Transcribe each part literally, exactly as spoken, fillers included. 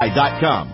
dot com.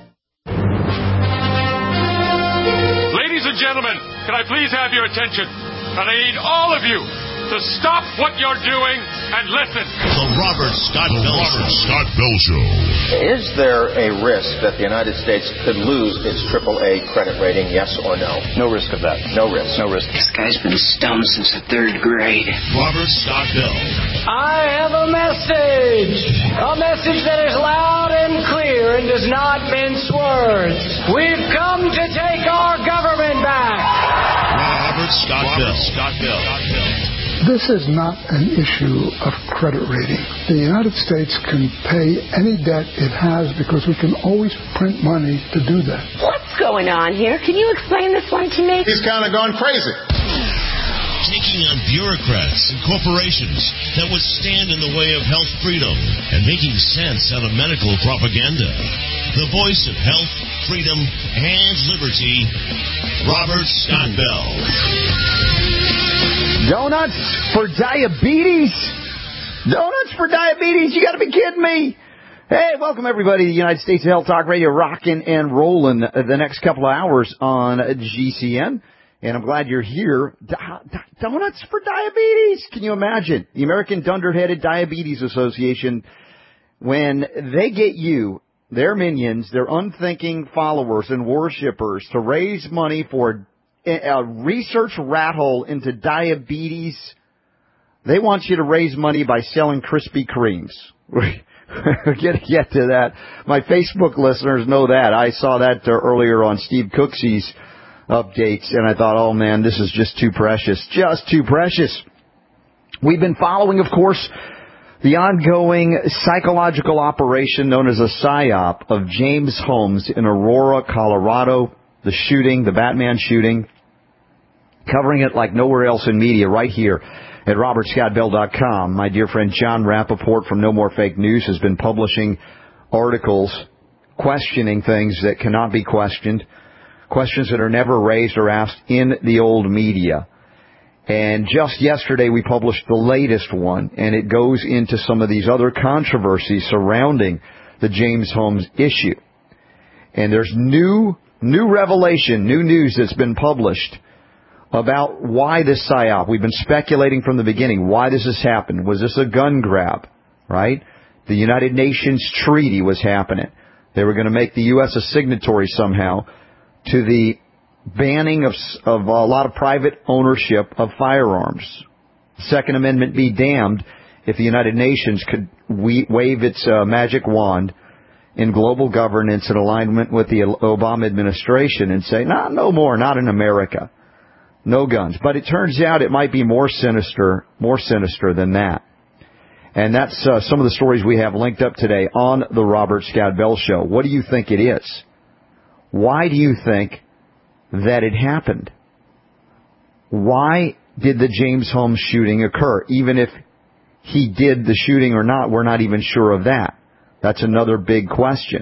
Ladies and gentlemen, can I please have your attention? And I need all of you to stop what you're doing and listen. The Robert Scott Bell Robert Scott Bell Show. Is there a risk that the United States could lose its triple A credit rating, yes or no? No risk of that. No risk. No risk. This guy's been stoned since the third grade. Robert Scott Bell. I have a message. A message that is loud and clear and does not mince words. We've come to take our government back. Robert Scott Bell. Robert Scott Bell. This is not an issue of credit rating. The United States can pay any debt it has because we can always print money to do that. What's going on here? Can you explain this one to me? He's kind of gone crazy. Taking on bureaucrats and corporations that would stand in the way of health freedom and making sense out of medical propaganda. The voice of health, freedom, and liberty, Robert Scott Bell. Donuts for diabetes? Donuts for diabetes? You got to be kidding me. Hey, welcome everybody to the United States Health Talk Radio, rocking and rolling the next couple of hours on G C N. And I'm glad you're here. D- d- donuts for diabetes? Can you imagine? The American Dunderheaded Diabetes Association, when they get you, their minions, their unthinking followers and worshippers, to raise money for a research rat hole into diabetes, they want you to raise money by selling Krispy Kremes. We're going to get to that. My Facebook listeners know that. I saw that uh, earlier on Steve Cooksey's updates, and I thought, oh, man, this is just too precious. Just too precious. We've been following, of course, the ongoing psychological operation known as a PSYOP of James Holmes in Aurora, Colorado, the shooting, the Batman shooting, covering it like nowhere else in media right here at robert scott bell dot com. My dear friend John Rappaport from No More Fake News has been publishing articles questioning things that cannot be questioned, questions that are never raised or asked in the old media. And just yesterday we published the latest one, and it goes into some of these other controversies surrounding the James Holmes issue. And there's new, new revelation, new news that's been published about why this PSYOP. We've been speculating from the beginning. Why does this happen? Was this a gun grab, right? The United Nations treaty was happening. They were going to make the U S a signatory somehow to the banning of, of a lot of private ownership of firearms. Second Amendment be damned if the United Nations could we, wave its uh, magic wand in global governance in alignment with the Obama administration and say, nah, no more, not in America. No guns. But it turns out it might be more sinister, more sinister than that. And that's uh, some of the stories we have linked up today on the Robert Scott Bell Show. What do you think it is? Why do you think that it happened? Why did the James Holmes shooting occur? Even if he did the shooting or not, we're not even sure of that. That's another big question.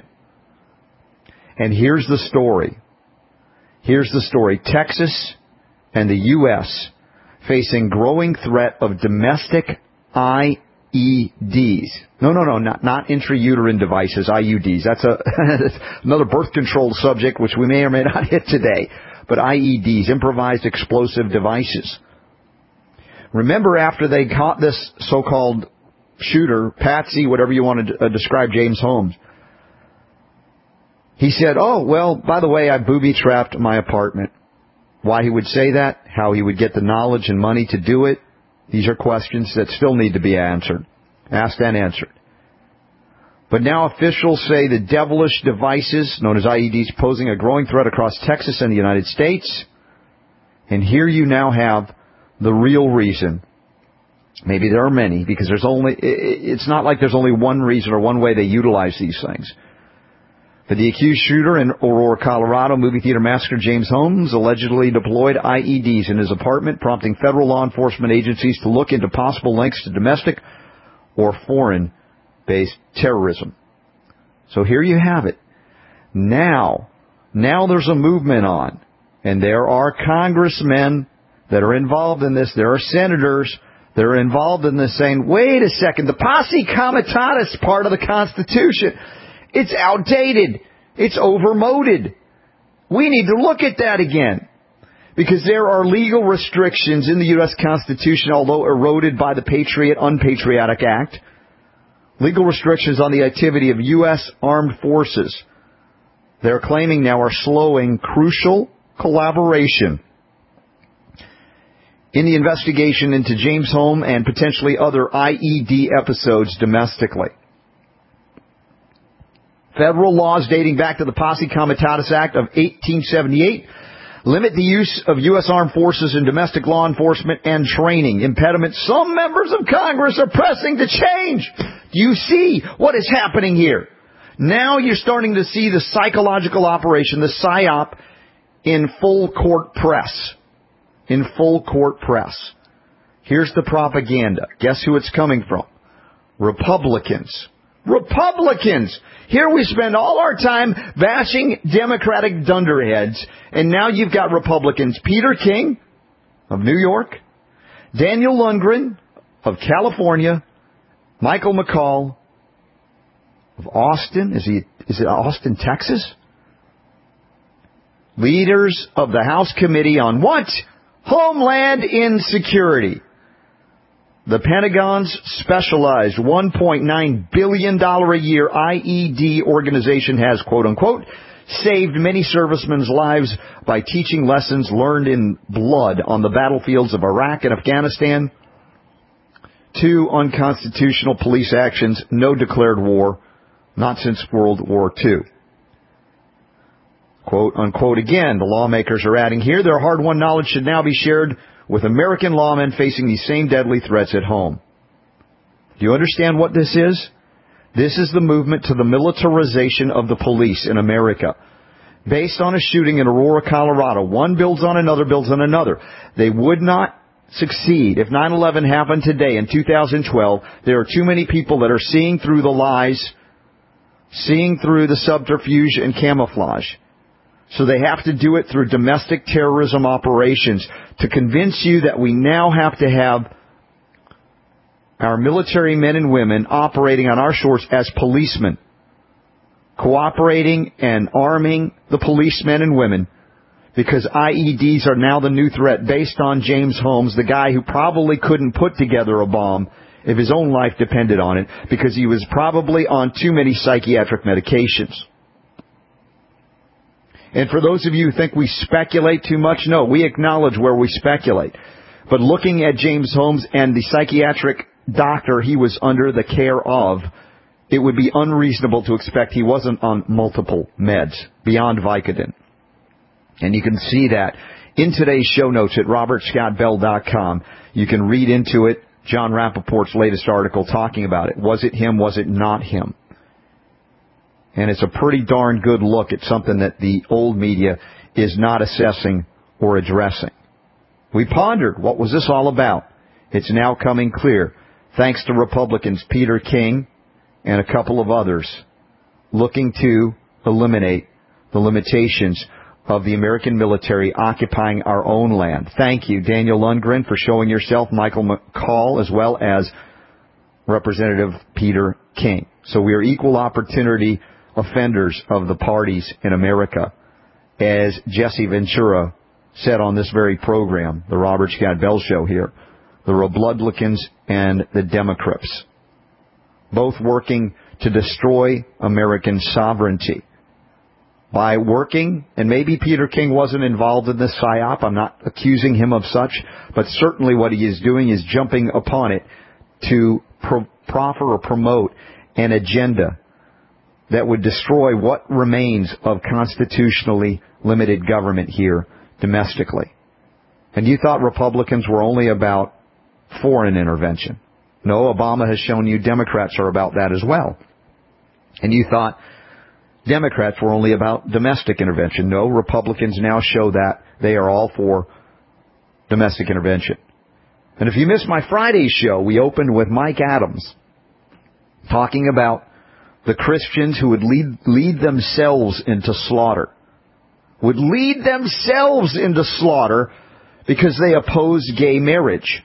And here's the story. Here's the story. Texas and the U S facing growing threat of domestic I E Ds. No, no, no, not, not intrauterine devices, I U Ds. That's a another birth control subject, which we may or may not hit today. But I E Ds, improvised explosive devices. Remember, after they caught this so-called shooter, Patsy, whatever you want to uh, describe James Holmes, he said, oh, well, by the way, I booby-trapped my apartment. Why he would say that, how he would get the knowledge and money to do it, these are questions that still need to be answered, asked and answered. But now officials say the devilish devices, known as I E Ds, posing a growing threat across Texas and the United States. And here you now have the real reason. Maybe there are many, because there's only, it's not like there's only one reason or one way they utilize these things. But the accused shooter in Aurora, Colorado, movie theater massacre James Holmes, allegedly deployed I E Ds in his apartment, prompting federal law enforcement agencies to look into possible links to domestic or foreign-based terrorism. So here you have it. Now, now there's a movement on, and there are congressmen that are involved in this. There are senators that are involved in this saying, wait a second, the posse comitatus part of the Constitution. It's outdated. It's overmoded. We need to look at that again. Because there are legal restrictions in the U S Constitution, although eroded by the Patriot Unpatriotic Act. Legal restrictions on the activity of U S armed forces. They're claiming now are slowing crucial collaboration in the investigation into James Home and potentially other I E D episodes domestically. Federal laws dating back to the Posse Comitatus Act of eighteen seventy-eight limit the use of U S armed forces in domestic law enforcement and training. Impediments some members of Congress are pressing to change. Do you see what is happening here? Now you're starting to see the psychological operation, the psyop, in full court press. In full court press. Here's the propaganda. Guess who it's coming from? Republicans. Republicans! Here we spend all our time bashing Democratic dunderheads, and now you've got Republicans. Peter King of New York, Daniel Lundgren of California, Michael McCaul of Austin. Is he? Is it Austin, Texas? Leaders of the House Committee on what? Homeland Insecurity. The Pentagon's specialized one point nine billion dollars a year I E D organization has, quote unquote, saved many servicemen's lives by teaching lessons learned in blood on the battlefields of Iraq and Afghanistan. Two unconstitutional police actions, no declared war, not since World War Two. Quote unquote again, the lawmakers are adding here, their hard-won knowledge should now be shared with American lawmen facing these same deadly threats at home. Do you understand what this is? This is the movement to the militarization of the police in America. Based on a shooting in Aurora, Colorado, one builds on another, builds on another. They would not succeed. If nine eleven happened today in two thousand twelve, there are too many people that are seeing through the lies, seeing through the subterfuge and camouflage. So they have to do it through domestic terrorism operations to convince you that we now have to have our military men and women operating on our shores as policemen, cooperating and arming the policemen and women, because I E Ds are now the new threat based on James Holmes, the guy who probably couldn't put together a bomb if his own life depended on it, because he was probably on too many psychiatric medications. And for those of you who think we speculate too much, no, we acknowledge where we speculate. But looking at James Holmes and the psychiatric doctor he was under the care of, it would be unreasonable to expect he wasn't on multiple meds beyond Vicodin. And you can see that in today's show notes at robert scott bell dot com. You can read into it John Rappaport's latest article talking about it. Was it him? Was it not him? And it's a pretty darn good look at something that the old media is not assessing or addressing. We pondered, what was this all about? It's now coming clear, thanks to Republicans Peter King and a couple of others looking to eliminate the limitations of the American military occupying our own land. Thank you, Daniel Lundgren, for showing yourself, Michael McCaul, as well as Representative Peter King. So we are equal opportunity offenders of the parties in America, as Jesse Ventura said on this very program, the Robert Scott Bell Show here, the Republicans and the Democrats, both working to destroy American sovereignty by working, and maybe Peter King wasn't involved in this psyop, I'm not accusing him of such, but certainly what he is doing is jumping upon it to pro- proffer or promote an agenda that would destroy what remains of constitutionally limited government here domestically. And you thought Republicans were only about foreign intervention. No, Obama has shown you Democrats are about that as well. And you thought Democrats were only about domestic intervention. No, Republicans now show that they are all for domestic intervention. And if you missed my Friday show, we opened with Mike Adams talking about the Christians who would lead, lead themselves into slaughter, would lead themselves into slaughter because they oppose gay marriage.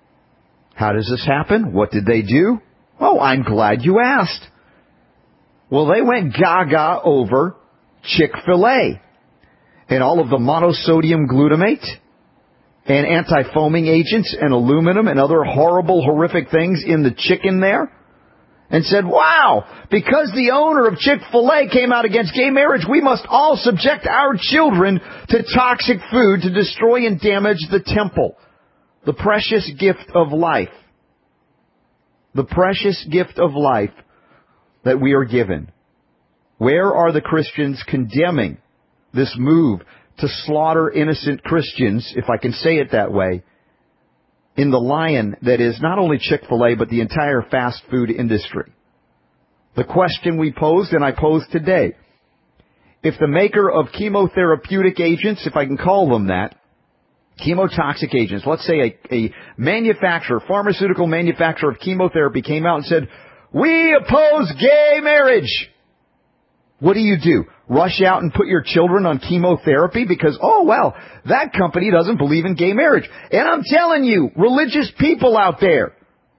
How does this happen? What did they do? Oh, I'm glad you asked. Well, they went gaga over Chick-fil-A and all of the monosodium glutamate and anti-foaming agents and aluminum and other horrible, horrific things in the chicken there, and said, wow, because the owner of Chick-fil-A came out against gay marriage, we must all subject our children to toxic food to destroy and damage the temple, the precious gift of life. The precious gift of life that we are given. Where are the Christians condemning this move to slaughter innocent Christians, if I can say it that way, in the lion that is not only Chick-fil-A, but the entire fast food industry? The question we posed, and I pose today, if the maker of chemotherapeutic agents, if I can call them that, chemotoxic agents, let's say a, a manufacturer, pharmaceutical manufacturer of chemotherapy came out and said, we oppose gay marriage. What do you do? Rush out and put your children on chemotherapy because, oh, well, that company doesn't believe in gay marriage. And I'm telling you, religious people out there,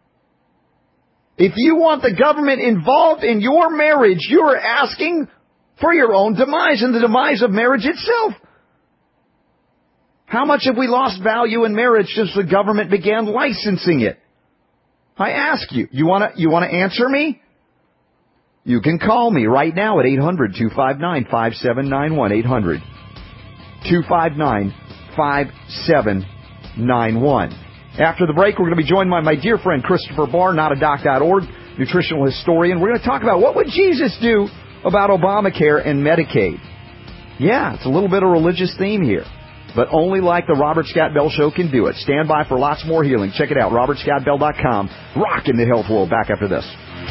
if you want the government involved in your marriage, you are asking for your own demise and the demise of marriage itself. How much have we lost value in marriage since the government began licensing it? I ask you, you want to you want to answer me? You can call me right now at eight hundred, two five nine, five seven nine one, eight hundred, two five nine, five seven nine one. After the break, we're going to be joined by my dear friend Christopher Barr, not a doc dot org, nutritional historian. We're going to talk about what would Jesus do about Obamacare and Medicaid. Yeah, it's a little bit of religious theme here, but only like the Robert Scott Bell Show can do it. Stand by for lots more healing. Check it out, robert scott bell dot com. Rock in the health world. Back after this.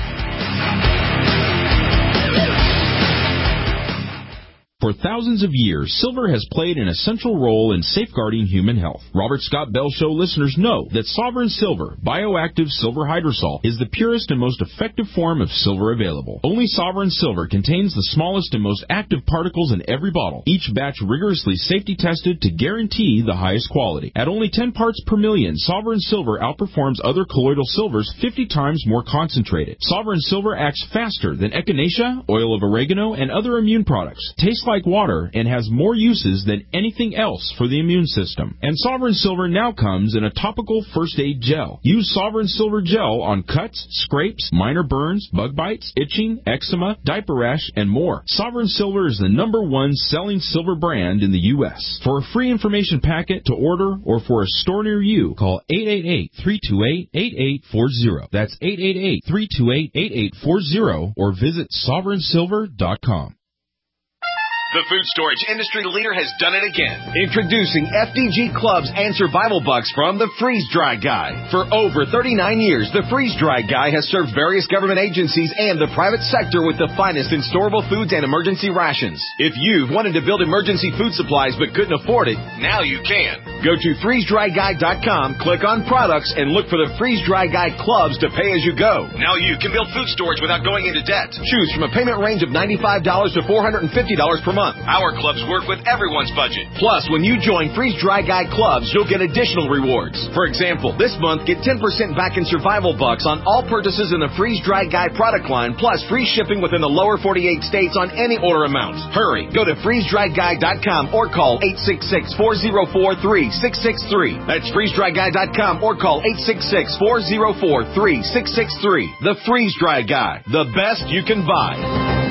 For thousands of years, silver has played an essential role in safeguarding human health. Robert Scott Bell Show listeners know that Sovereign Silver, bioactive silver hydrosol, is the purest and most effective form of silver available. Only Sovereign Silver contains the smallest and most active particles in every bottle, each batch rigorously safety tested to guarantee the highest quality. At only ten parts per million, Sovereign Silver outperforms other colloidal silvers fifty times more concentrated. Sovereign Silver acts faster than echinacea, oil of oregano, and other immune products. Tastes like water and has more uses than anything else for the immune system. And Sovereign Silver now comes in a topical first aid gel. Use Sovereign Silver gel on cuts, scrapes, minor burns, bug bites, itching, eczema, diaper rash, and more. Sovereign Silver is the number one selling silver brand in the U S For a free information packet to order or for a store near you, call eight eight eight, three two eight, eight eight four zero. That's eight eight eight, three two eight, eight eight four zero or visit sovereign silver dot com. The food storage industry leader has done it again. Introducing F D G Clubs and Survival Bucks from the Freeze Dry Guy. For over thirty-nine years, the Freeze Dry Guy has served various government agencies and the private sector with the finest in storable foods and emergency rations. If you've wanted to build emergency food supplies but couldn't afford it, now you can. Go to freeze dry guy dot com, click on products, and look for the Freeze Dry Guy Clubs to pay as you go. Now you can build food storage without going into debt. Choose from a payment range of ninety-five dollars to four hundred fifty dollars per month. Our clubs work with everyone's budget. Plus, when you join Freeze Dry Guy Clubs, you'll get additional rewards. For example, this month, get ten percent back in Survival Bucks on all purchases in the Freeze Dry Guy product line, plus free shipping within the lower forty-eight states on any order amount. Hurry, go to freeze dry guy dot com or call eight six six, four zero four, three six six three. That's freeze dry guy dot com or call eight six six, four zero four, three six six three. The Freeze Dry Guy, the best you can buy.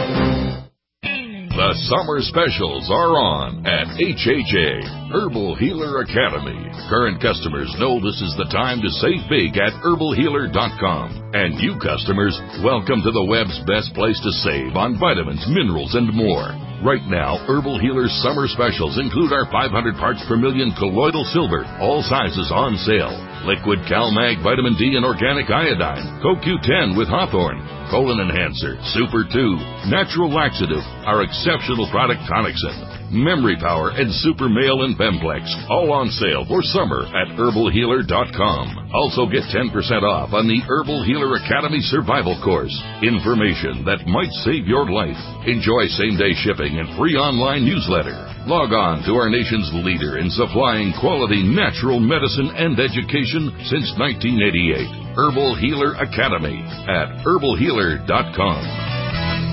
The summer specials are on at H H A, Herbal Healer Academy. Current customers know this is the time to save big at herbal healer dot com. And you customers, welcome to the web's best place to save on vitamins, minerals, and more. Right now, Herbal Healer's summer specials include our five hundred parts per million colloidal silver, all sizes on sale. Liquid CalMag Vitamin D and Organic Iodine, Co Q ten with Hawthorne, Colon Enhancer, Super two, Natural Laxative, our exceptional product Tonicsyn, Memory Power, and Super Male and Bemplex, all on sale for summer at herbal healer dot com. Also get ten percent off on the Herbal Healer Academy Survival Course. Information that might save your life. Enjoy same-day shipping and free online newsletter. Log on to our nation's leader in supplying quality natural medicine and education since nineteen eighty-eight. Herbal Healer Academy at herbal healer dot com.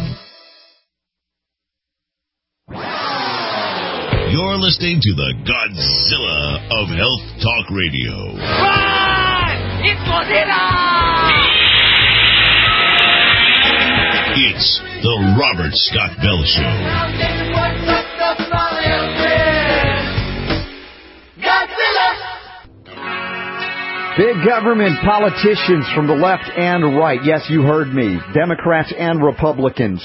You're listening to the Godzilla of Health Talk Radio. Run! It's Godzilla! It's the Robert Scott Bell Show. Big government politicians from the left and right. Yes, you heard me. Democrats and Republicans.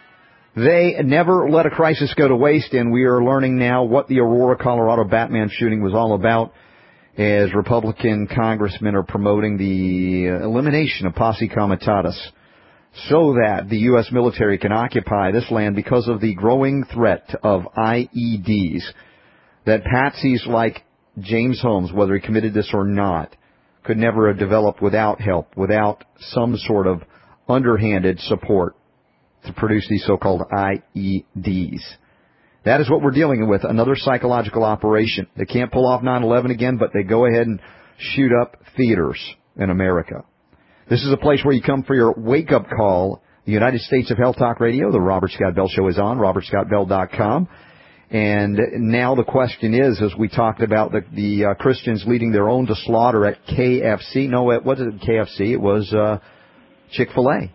They never let a crisis go to waste, and we are learning now what the Aurora, Colorado Batman shooting was all about, as Republican congressmen are promoting the elimination of posse comitatus so that the U S military can occupy this land because of the growing threat of I E Ds that patsies like James Holmes, whether he committed this or not, could never have developed without help, without some sort of underhanded support to produce these so-called I E Ds. That is what we're dealing with, another psychological operation. They can't pull off nine eleven again, but they go ahead and shoot up theaters in America. This is a place where you come for your wake-up call. The United States of Health Talk Radio, the Robert Scott Bell Show is on, robert scott bell dot com. And now the question is, as we talked about the, the uh, Christians leading their own to slaughter at K F C. No, it wasn't K F C. It was uh, Chick-fil-A.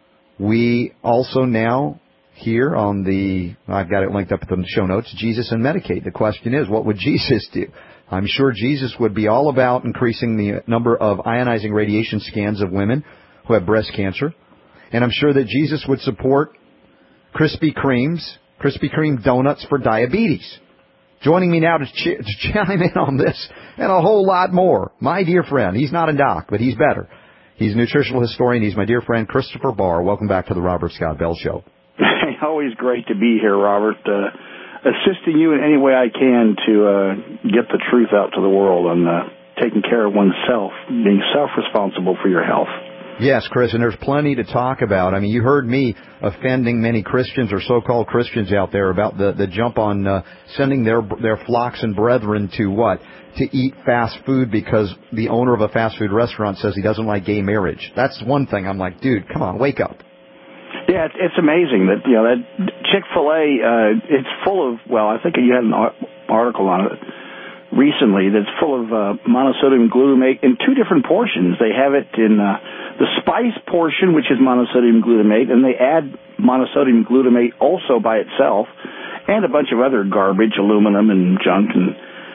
We also now here on the, I've got it linked up in the show notes, Jesus and Medicaid. The question is, what would Jesus do? I'm sure Jesus would be all about increasing the number of ionizing radiation scans of women who have breast cancer. And I'm sure that Jesus would support Krispy Kremes, Krispy Kreme donuts for diabetes. Joining me now to, ch- to chime in on this and a whole lot more, my dear friend. He's not a doc, but he's better. He's a nutritional historian. He's my dear friend, Christopher Barr. Welcome back to the Robert Scott Bell Show. Always great to be here, Robert. Uh, assisting you in any way I can to uh, get the truth out to the world on uh, taking care of oneself, being self-responsible for your health. Yes, Chris, and there's plenty to talk about. I mean, you heard me offending many Christians or so-called Christians out there about the, the jump on uh, sending their their flocks and brethren to what? To eat fast food because the owner of a fast food restaurant says he doesn't like gay marriage. That's one thing. I'm like, dude, come on, wake up. Yeah, it's, it's amazing that, you know, that Chick-fil-A, uh, it's full of, well, I think you had an article on it recently that's full of uh, monosodium glutamate in two different portions. They have it in uh, the spice portion, which is monosodium glutamate, and they add monosodium glutamate also by itself, and a bunch of other garbage, aluminum and junk. And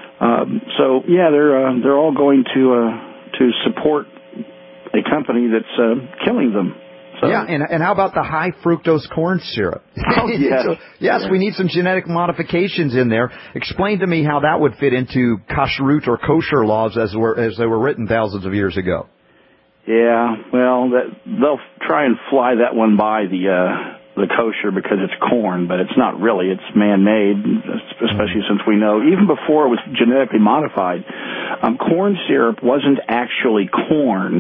um, so, yeah, they're uh, they're all going to uh, to support a company that's uh, killing them. So. Yeah, and and how about the high fructose corn syrup? Oh, yes. so, yes, yeah. We need some genetic modifications in there. Explain to me how that would fit into kashrut or kosher laws as were as they were written thousands of years ago. Yeah, well, that, they'll try and fly that one by the uh, the kosher because it's corn, but it's not really. It's man-made, especially since we know even before it was genetically modified, um, corn syrup wasn't actually corn.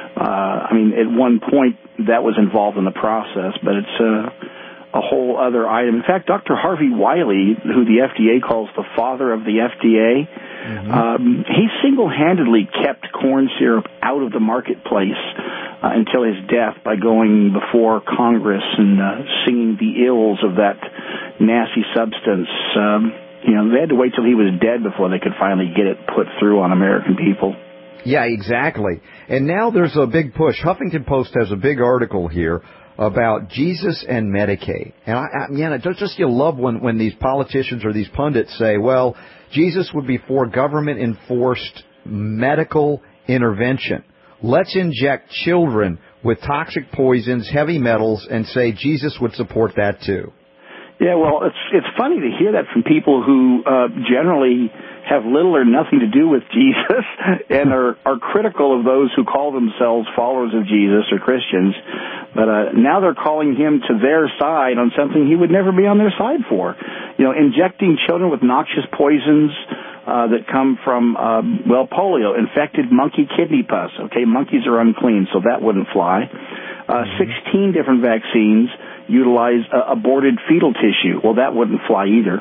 Uh, I mean, at one point that was involved in the process, but it's uh, a whole other item. In fact, Doctor Harvey Wiley, who the F D A calls the father of the F D A, mm-hmm. um, he single-handedly kept corn syrup out of the marketplace uh, until his death by going before Congress and uh, singing the ills of that nasty substance. Um, you know, they had to wait till he was dead before they could finally get it put through on American people. Yeah, exactly. And now there's a big push. Huffington Post has a big article here about Jesus and Medicaid. And I, I yeah, just, just you love when, when these politicians or these pundits say, well, Jesus would be for government-enforced medical intervention. Let's inject children with toxic poisons, heavy metals, and say Jesus would support that too. Yeah, well, it's it's funny to hear that from people who uh, generally have little or nothing to do with Jesus and are, are critical of those who call themselves followers of Jesus or Christians. But uh, now they're calling him to their side on something he would never be on their side for. You know, injecting children with noxious poisons uh, that come from, uh, well, polio, infected monkey kidney pus. Okay, monkeys are unclean, so that wouldn't fly. Uh, sixteen different vaccines utilize uh, aborted fetal tissue. Well, that wouldn't fly either.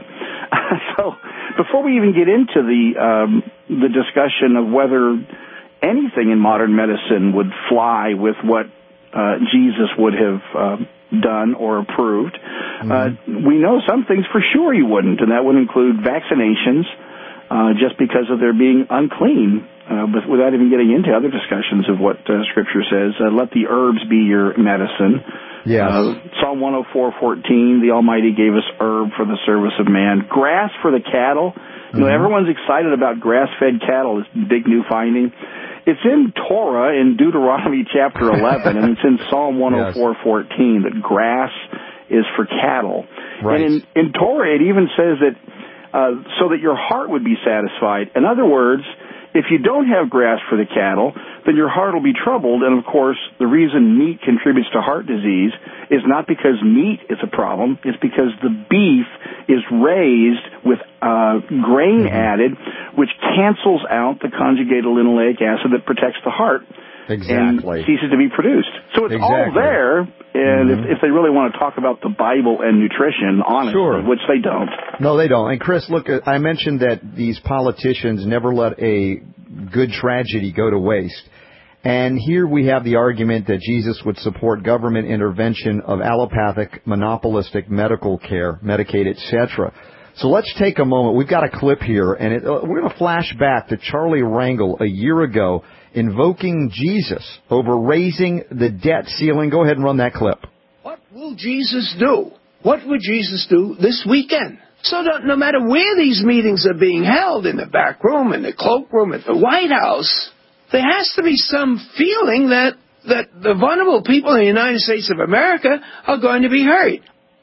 So before we even get into the um, the discussion of whether anything in modern medicine would fly with what uh, Jesus would have uh, done or approved. Mm-hmm. Uh, we know some things for sure he wouldn't, and that would include vaccinations, uh, just because of their being unclean, uh, but without even getting into other discussions of what uh, Scripture says. Uh, let the herbs be your medicine. Yes. Uh, Psalm one oh four fourteen, the Almighty gave us herb for the service of man. Grass for the cattle. You know, mm-hmm. everyone's excited about grass-fed cattle, this big new finding. It's in Torah in Deuteronomy chapter eleven, and it's in Psalm one oh four fourteen that grass is for cattle. Right. And in, in Torah, it even says that uh, so that your heart would be satisfied. In other words, if you don't have grass for the cattle, then your heart will be troubled. And, of course, the reason meat contributes to heart disease is not because meat is a problem. It's because the beef is raised with uh, grain mm-hmm. added, which cancels out the conjugated linoleic acid that protects the heart. Exactly. And ceases to be produced. So it's exactly. all there, and mm-hmm. if, if they really want to talk about the Bible and nutrition, honestly, sure. which they don't. No, they don't. And, Chris, look, I mentioned that these politicians never let a good tragedy go to waste. And here we have the argument that Jesus would support government intervention of allopathic, monopolistic medical care, Medicaid, et cetera. So let's take a moment. We've got a clip here, and it, uh, we're going to flash back to Charlie Rangel a year ago invoking Jesus over raising the debt ceiling. Go ahead and run that clip. What will Jesus do? What would Jesus do this weekend? So that no matter where these meetings are being held, in the back room, in the cloakroom, at the White House, there has to be some feeling that, that the vulnerable people in the United States of America are going to be hurt.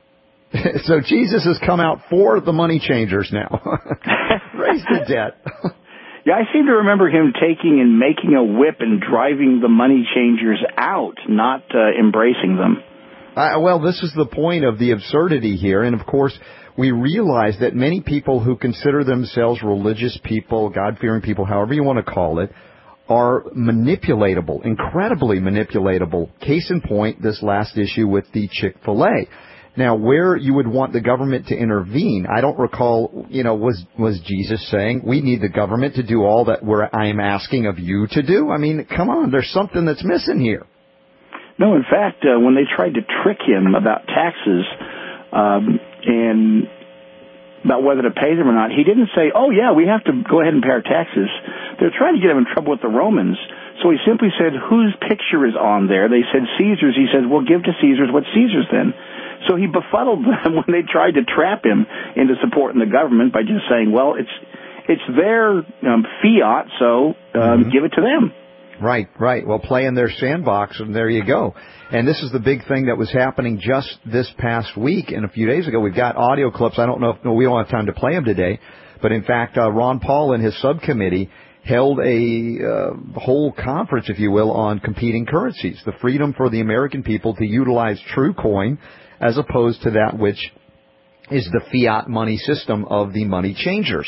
So Jesus has come out for the money changers now. Raise the debt. Yeah, I seem to remember him taking and making a whip and driving the money changers out, not uh, embracing them. Uh, well, this is the point of the absurdity here. And, of course, we realize that many people who consider themselves religious people, God-fearing people, however you want to call it, are manipulatable, incredibly manipulatable. Case in point, this last issue with the Chick-fil-A. Now, where you would want the government to intervene, I don't recall, you know, was was Jesus saying, we need the government to do all that we're, I am asking of you to do? I mean, come on, there's something that's missing here. No, in fact, uh, when they tried to trick him about taxes um, and about whether to pay them or not, he didn't say, oh, yeah, we have to go ahead and pay our taxes. They're trying to get him in trouble with the Romans. So he simply said, whose picture is on there? They said Caesar's. He said, well, give to Caesar's what's Caesar's then. So he befuddled them when they tried to trap him into supporting the government by just saying, well, it's it's their um, fiat, so um, mm-hmm. give it to them. Right, right. Well, play in their sandbox, and there you go. And this is the big thing that was happening just this past week and a few days ago. We've got audio clips. I don't know if no, we don't have time to play them today. But, in fact, uh, Ron Paul and his subcommittee held a uh, whole conference, if you will, on competing currencies, the freedom for the American people to utilize true coin as opposed to that which is the fiat money system of the money changers.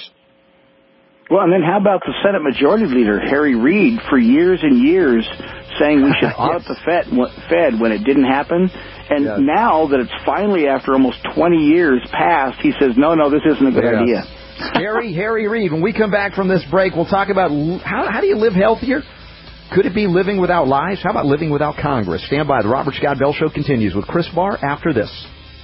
Well, and then how about the Senate Majority Leader, Harry Reid, for years and years saying we should audit the Fed, Fed when it didn't happen? And yes. now that it's finally, after almost twenty years past, he says, no, no, this isn't a good yes. idea. Harry, Harry Reid, when we come back from this break, we'll talk about how, how do you live healthier? Could it be living without lies? How about living without Congress? Stand by. The Robert Scott Bell Show continues with Chris Barr after this.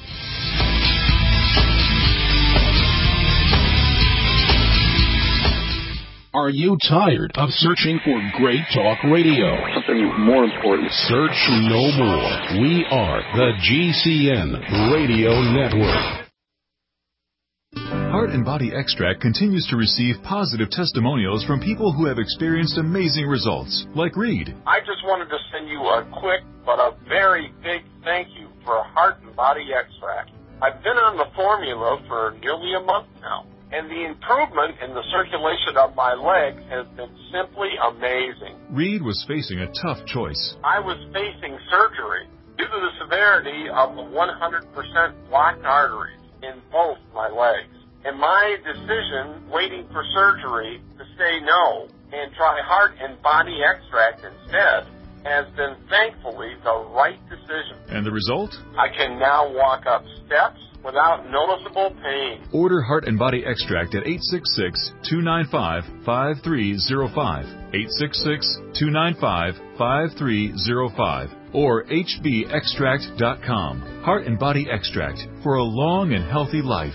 Are you tired of searching for great talk radio? Something more important. Search no more. We are the G C N Radio Network. Heart and Body Extract continues to receive positive testimonials from people who have experienced amazing results, like Reed. I just wanted to send you a quick but a very big thank you for Heart and Body Extract. I've been on the formula for nearly a month now, and the improvement in the circulation of my legs has been simply amazing. Reed was facing a tough choice. I was facing surgery due to the severity of the one hundred percent blocked arteries in both my legs. And my decision, waiting for surgery, to say no and try Heart and Body Extract instead, has been thankfully the right decision. And the result? I can now walk up steps without noticeable pain. Order Heart and Body Extract at eight six six, two nine five, five three zero five, eight six six, two nine five, five three zero five. or h b extract dot com. Heart and Body Extract for a long and healthy life.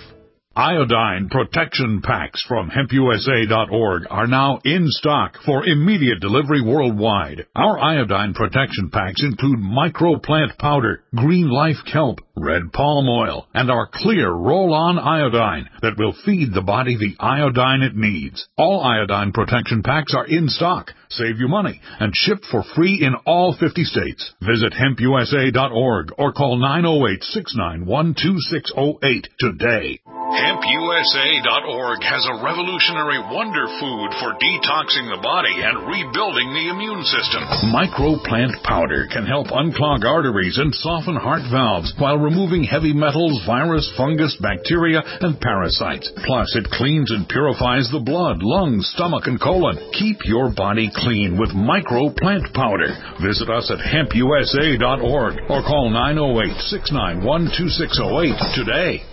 Iodine protection packs from hemp u s a dot org are now in stock for immediate delivery worldwide. Our iodine protection packs include microplant powder, green life kelp, red palm oil, and our clear roll-on iodine that will feed the body the iodine it needs. All iodine protection packs are in stock. Save you money and shipped for free in all fifty states. Visit hemp u s a dot org or call nine oh eight, six nine one, two six oh eight today. hemp u s a dot org has a revolutionary wonder food for detoxing the body and rebuilding the immune system. Microplant powder can help unclog arteries and soften heart valves while removing heavy metals, virus, fungus, bacteria, and parasites. Plus, it cleans and purifies the blood, lungs, stomach, and colon. Keep your body clean with Microplant powder. Visit us at hemp u s a dot org or call nine oh eight, six nine one, two six oh eight today.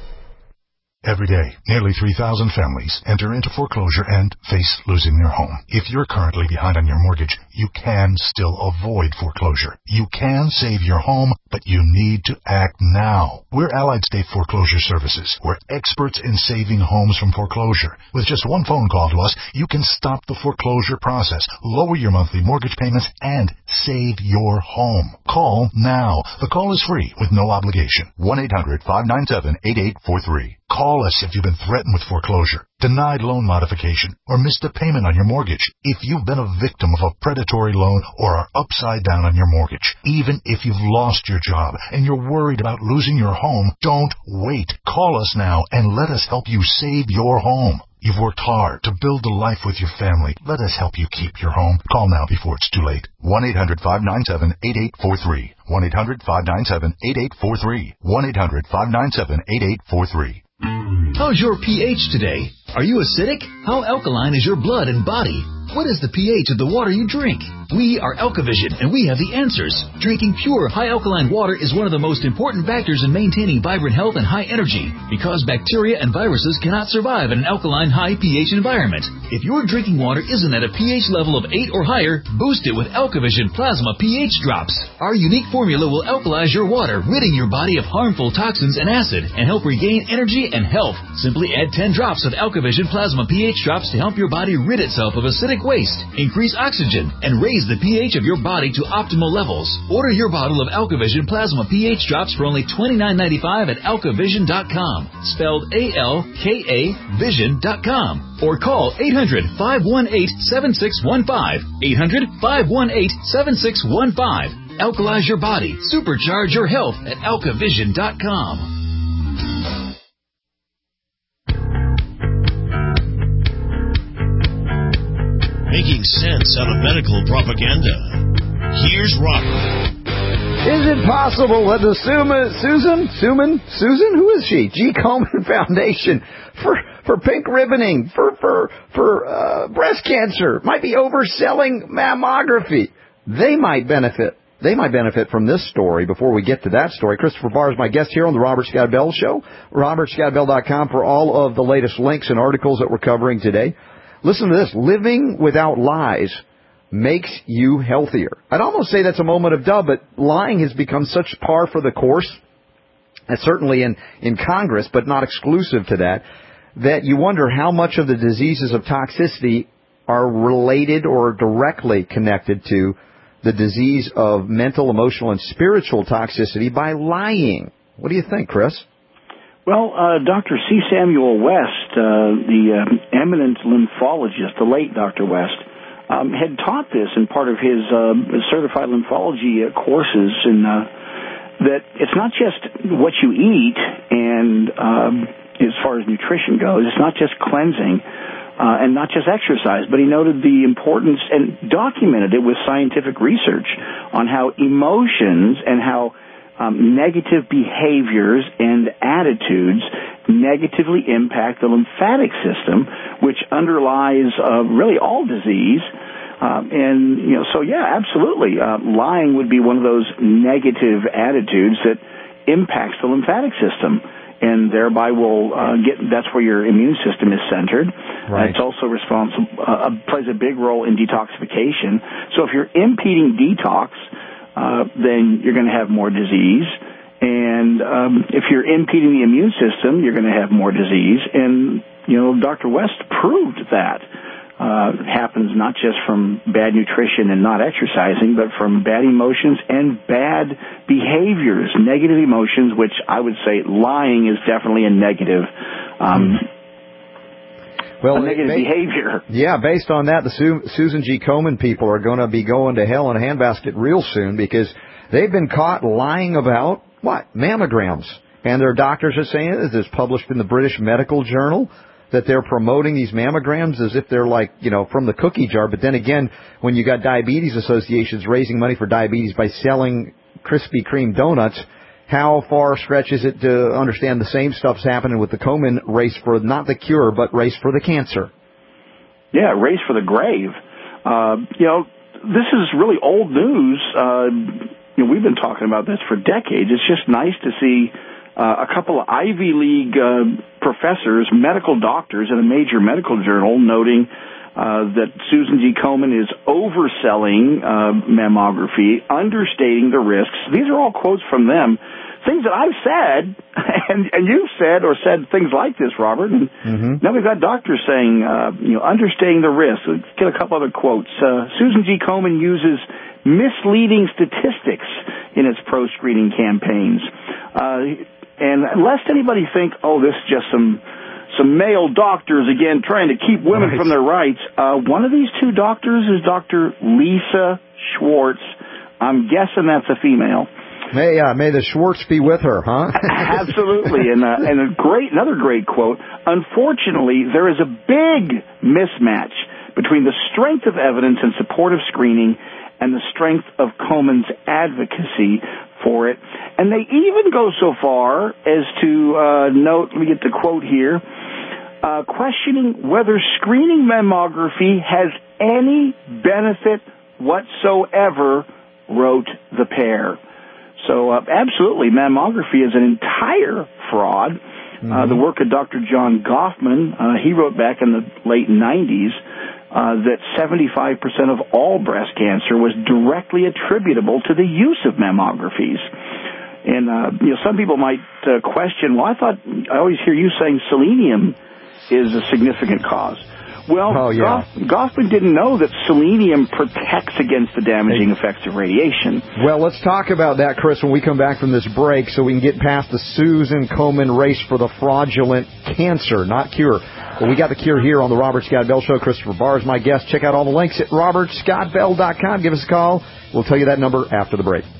Every day, nearly three thousand families enter into foreclosure and face losing their home. If you're currently behind on your mortgage, you can still avoid foreclosure. You can save your home, but you need to act now. We're Allied State Foreclosure Services. We're experts in saving homes from foreclosure. With just one phone call to us, you can stop the foreclosure process, lower your monthly mortgage payments, and save your home. Call now. The call is free with no obligation. one eight hundred, five nine seven, eight eight four three. Call us if you've been threatened with foreclosure, denied loan modification, or missed a payment on your mortgage. If you've been a victim of a predatory loan or are upside down on your mortgage, even if you've lost your job and you're worried about losing your home, don't wait. Call us now and let us help you save your home. You've worked hard to build a life with your family. Let us help you keep your home. Call now before it's too late. one eight hundred, five nine seven, eight eight four three. one eight hundred, five nine seven, eight eight four three. one eight hundred, five nine seven, eight eight four three. How's your pH today? Are you acidic? How alkaline is your blood and body? What is the pH of the water you drink? We are Alkavision, and we have the answers. Drinking pure, high-alkaline water is one of the most important factors in maintaining vibrant health and high energy, because bacteria and viruses cannot survive in an alkaline, high pH environment. If your drinking water isn't at a pH level of eight or higher, boost it with Alkavision Plasma pH Drops. Our unique formula will alkalize your water, ridding your body of harmful toxins and acid, and help regain energy and health. Simply add ten drops of Alkavision Plasma pH Drops to help your body rid itself of acidic waste, increase oxygen, and raise the pH of your body to optimal levels. Order your bottle of Alkavision Plasma pH Drops for only twenty-nine ninety-five at alkavision dot com, spelled A L K A vision dot com, or call eight hundred, five one eight, seven six one five, eight hundred, five one eight, seven six one five. Alkalize your body, supercharge your health at alkavision dot com. Making sense out of medical propaganda. Here's Robert. Is it possible that the Suman, Susan, Suman, Susan, who is she? G. Komen Foundation for for pink ribboning, for for for uh, breast cancer might be overselling mammography? They might benefit. They might benefit from this story. Before we get to that story, Christopher Barr is my guest here on the Robert Scott Bell Show. robert scott bell dot com for all of the latest links and articles that we're covering today. Listen to this. Living without lies makes you healthier. I'd almost say that's a moment of duh, but lying has become such par for the course, and certainly in, in Congress, but not exclusive to that, that you wonder how much of the diseases of toxicity are related or directly connected to the disease of mental, emotional, and spiritual toxicity by lying. What do you think, Chris? Well, uh, Doctor C. Samuel West, uh, the uh, eminent lymphologist, the late Doctor West, um, had taught this in part of his uh, certified lymphology uh, courses, and uh, that it's not just what you eat, and um, as far as nutrition goes, it's not just cleansing uh, and not just exercise, but he noted the importance and documented it with scientific research on how emotions and how Um, negative behaviors and attitudes negatively impact the lymphatic system, which underlies uh, really all disease. Uh, and, you know, so, yeah, absolutely. Uh, lying would be one of those negative attitudes that impacts the lymphatic system, and thereby will uh, get, that's where your immune system is centered. Right. Uh, it's also responsible, uh, plays a big role in detoxification. So if you're impeding detox, uh, then you're going to have more disease. And um, if you're impeding the immune system, you're going to have more disease. And, you know, Doctor West proved that. Uh, happens not just from bad nutrition and not exercising, but from bad emotions and bad behaviors, negative emotions, which I would say lying is definitely a negative, um, well, a negative ba- behavior. Yeah, based on that, the Su- Susan G. Komen people are going to be going to hell in a handbasket real soon because they've been caught lying about, what, mammograms. And their doctors are saying it. This is published in the British Medical Journal, that they're promoting these mammograms as if they're like, you know, from the cookie jar. But then again, when you got diabetes associations raising money for diabetes by selling Krispy Kreme donuts, how far stretches it to understand the same stuff's happening with the Komen race for not the cure, but race for the cancer? Yeah, race for the grave. Uh, you know, this is really old news. Uh, you know, we've been talking about this for decades. It's just nice to see Uh, a couple of Ivy League uh, professors, medical doctors in a major medical journal noting uh, that Susan G. Komen is overselling uh, mammography, understating the risks. These are all quotes from them, things that I've said, and, and you've said or said things like this, Robert. And mm-hmm. now we've got doctors saying, uh, you know, understating the risks. Let's get a couple other quotes. Uh, Susan G. Komen uses misleading statistics in its pro-screening campaigns. Uh, And lest anybody think, oh, this is just some some male doctors, again, trying to keep women right. from their rights, uh, one of these two doctors is Doctor Lisa Schwartz. I'm guessing that's a female. May uh, may the Schwartz be with her, huh? Absolutely. And, uh, and a great, another great quote, unfortunately, there is a big mismatch between the strength of evidence in support of screening and the strength of Komen's advocacy for it. And they even go so far as to uh, note, let me get the quote here, uh, questioning whether screening mammography has any benefit whatsoever, wrote the pair. So uh, absolutely, mammography is an entire fraud. Mm-hmm. Uh, the work of Doctor John Goffman, uh, he wrote back in the late nineties, Uh, that seventy-five percent of all breast cancer was directly attributable to the use of mammographies. And, uh, you know, some people might uh, question, well, I thought, I always hear you saying selenium is a significant cause. Well, oh, yeah. Goff, Goffman didn't know that selenium protects against the damaging effects of radiation. Well, let's talk about that, Chris, when we come back from this break so we can get past the Susan Komen race for the fraudulent cancer, not cure. Well, we got the cure here on the Robert Scott Bell Show. Christopher Barr is my guest. Check out all the links at robert scott bell dot com. Give us a call. We'll tell you that number after the break.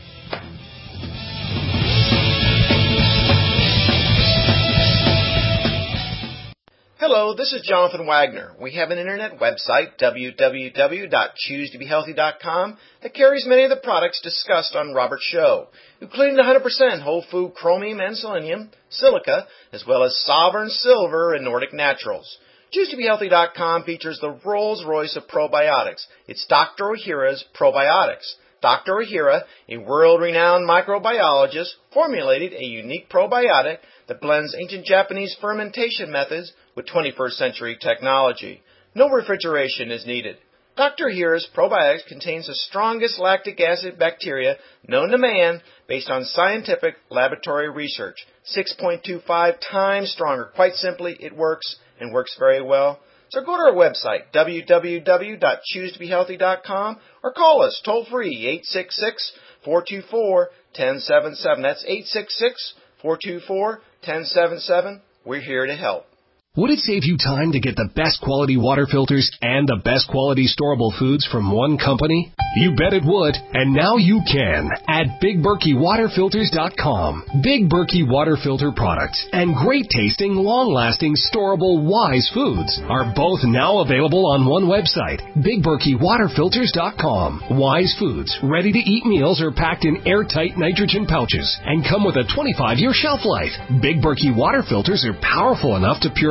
Hello, this is Jonathan Wagner. We have an internet website, w w w dot choose to be healthy dot com, that carries many of the products discussed on Robert's show, including the one hundred percent whole food chromium and selenium, silica, as well as Sovereign Silver and Nordic Naturals. choose to be healthy dot com features the Rolls-Royce of probiotics. It's Doctor Ohhira's Probiotics. Doctor Ohhira, a world-renowned microbiologist, formulated a unique probiotic that blends ancient Japanese fermentation methods with twenty-first century technology. No refrigeration is needed. Doctor Ohhira's Probiotics contains the strongest lactic acid bacteria known to man based on scientific laboratory research. six point two five times stronger. Quite simply, it works and works very well. So go to our website, w w w dot choose to be healthy dot com, or call us toll-free, eight six six, four two four, one zero seven seven. That's eight six six, four two four, one zero seven seven. We're here to help. Would it save you time to get the best quality water filters and the best quality storable foods from one company? You bet it would, and now you can at big berkey water filters dot com. Big Berkey water filter products and great tasting, long-lasting, storable Wise foods are both now available on one website, big berkey water filters dot com. Wise foods, ready-to-eat meals are packed in airtight nitrogen pouches and come with a twenty-five year shelf life. Big Berkey water filters are powerful enough to purify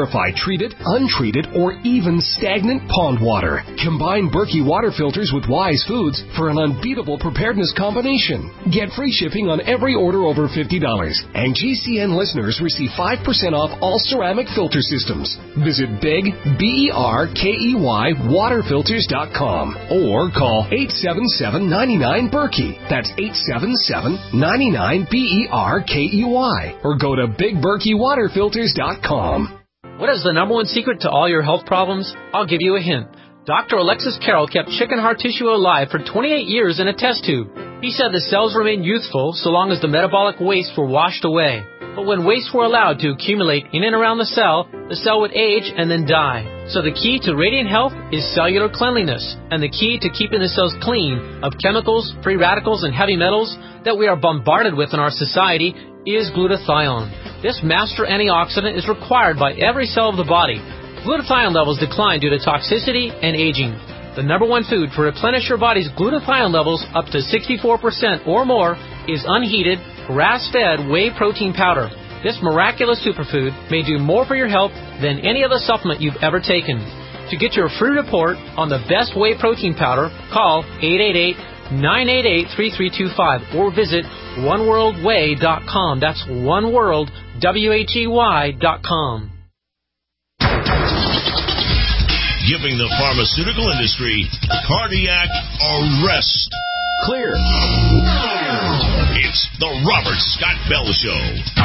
purify treated, untreated, or even stagnant pond water. Combine Berkey water filters with Wise Foods for an unbeatable preparedness combination. Get free shipping on every order over fifty dollars. And G C N listeners receive five percent off all ceramic filter systems. Visit Big, B E R K E Y, water filters dot com or call eight seven seven, nine nine, Berkey. That's eight seven seven, nine nine, B E R K E Y. Or go to big berkey water filters dot com. What is the number one secret to all your health problems? I'll give you a hint. Doctor Alexis Carroll kept chicken heart tissue alive for twenty-eight years in a test tube. He said the cells remained youthful so long as the metabolic wastes were washed away. But when wastes were allowed to accumulate in and around the cell, the cell would age and then die. So the key to radiant health is cellular cleanliness, and the key to keeping the cells clean of chemicals, free radicals, and heavy metals that we are bombarded with in our society is glutathione. This master antioxidant is required by every cell of the body. Glutathione levels decline due to toxicity and aging. The number one food to replenish your body's glutathione levels up to sixty-four percent or more is unheated, grass-fed whey protein powder. This miraculous superfood may do more for your health than any other supplement you've ever taken. To get your free report on the best whey protein powder, call eight eight eight, nine eight eight, three three two five or visit one world whey dot com. That's oneworld, W H E Y dot com. Giving the pharmaceutical industry cardiac arrest. Clear. It's the Robert Scott Bell Show.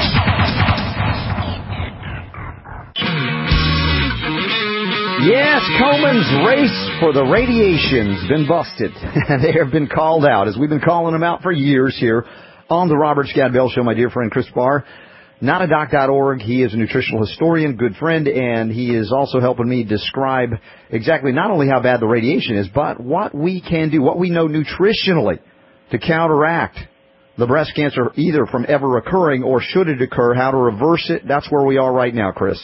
Yes, Komen's race for the radiation's been busted. They have been called out, as we've been calling them out for years here on the Robert Scott Bell Show. My dear friend Chris Barr, not a doc dot org. He is a nutritional historian, good friend, and he is also helping me describe exactly not only how bad the radiation is, but what we can do, what we know nutritionally to counteract the breast cancer, either from ever occurring or should it occur, how to reverse it. That's where we are right now, Chris.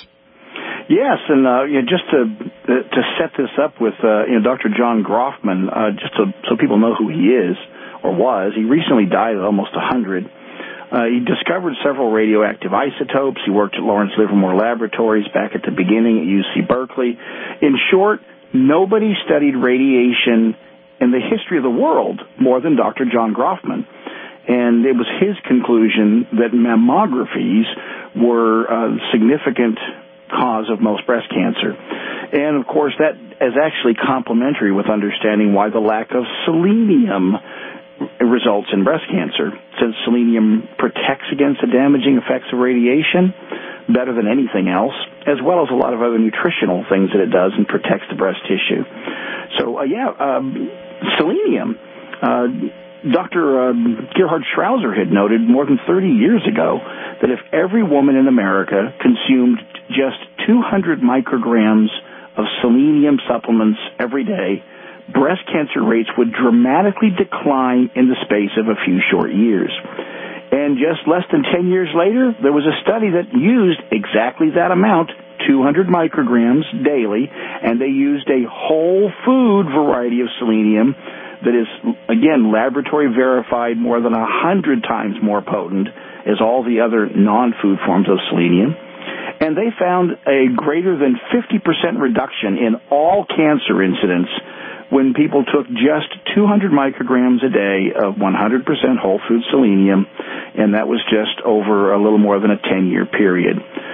Yes, and uh, you know, just to to set this up with uh, you know Doctor John Groffman, uh, just so, so people know who he is or was. He recently died at almost one hundred. Uh, he discovered several radioactive isotopes. He worked at Lawrence Livermore Laboratories back at the beginning at U C Berkeley. In short, nobody studied radiation in the history of the world more than Doctor John Groffman. And it was his conclusion that mammographies were a significant cause of most breast cancer. And, of course, that is actually complementary with understanding why the lack of selenium results in breast cancer, since selenium protects against the damaging effects of radiation better than anything else, as well as a lot of other nutritional things that it does and protects the breast tissue. So, uh, yeah, um, selenium. Uh, Doctor Um, Gerhard Schrauzer had noted more than thirty years ago that if every woman in America consumed just two hundred micrograms of selenium supplements every day, breast cancer rates would dramatically decline in the space of a few short years. And just less than ten years later, there was a study that used exactly that amount, two hundred micrograms daily, and they used a whole food variety of selenium that is, again, laboratory verified more than one hundred times more potent as all the other non-food forms of selenium. And they found a greater than fifty percent reduction in all cancer incidence when people took just two hundred micrograms a day of one hundred percent whole food selenium, and that was just over a little more than a ten-year period.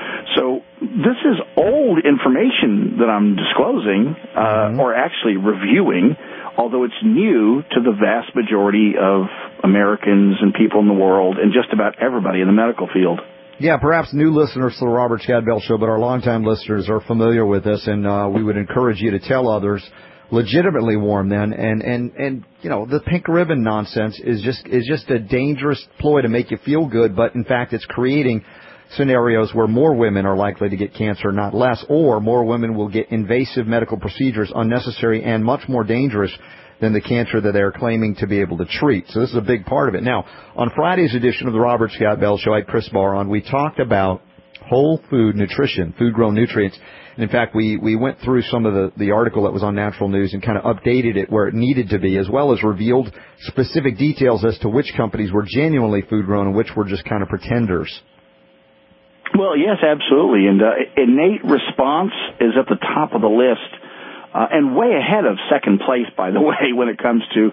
So this is old information that I'm disclosing, uh, mm-hmm. or actually reviewing, although it's new to the vast majority of Americans and people in the world and just about everybody in the medical field. Yeah, perhaps new listeners to the Robert Scott Bell Show, but our longtime listeners are familiar with this, and uh, we would encourage you to tell others. Legitimately warm then, and, and, and, you know, the pink ribbon nonsense is just, is just a dangerous ploy to make you feel good, but in fact it's creating scenarios where more women are likely to get cancer, not less, or more women will get invasive medical procedures, unnecessary and much more dangerous than the cancer that they're claiming to be able to treat. So this is a big part of it. Now, on Friday's edition of the Robert Scott Bell Show, I had Chris Barr on. We talked about whole food nutrition, food-grown nutrients. In fact, we, we went through some of the, the article that was on Natural News and kind of updated it where it needed to be, as well as revealed specific details as to which companies were genuinely food-grown and which were just kind of pretenders. Well, yes, absolutely. And uh, innate response is at the top of the list, uh, and way ahead of second place, by the way, when it comes to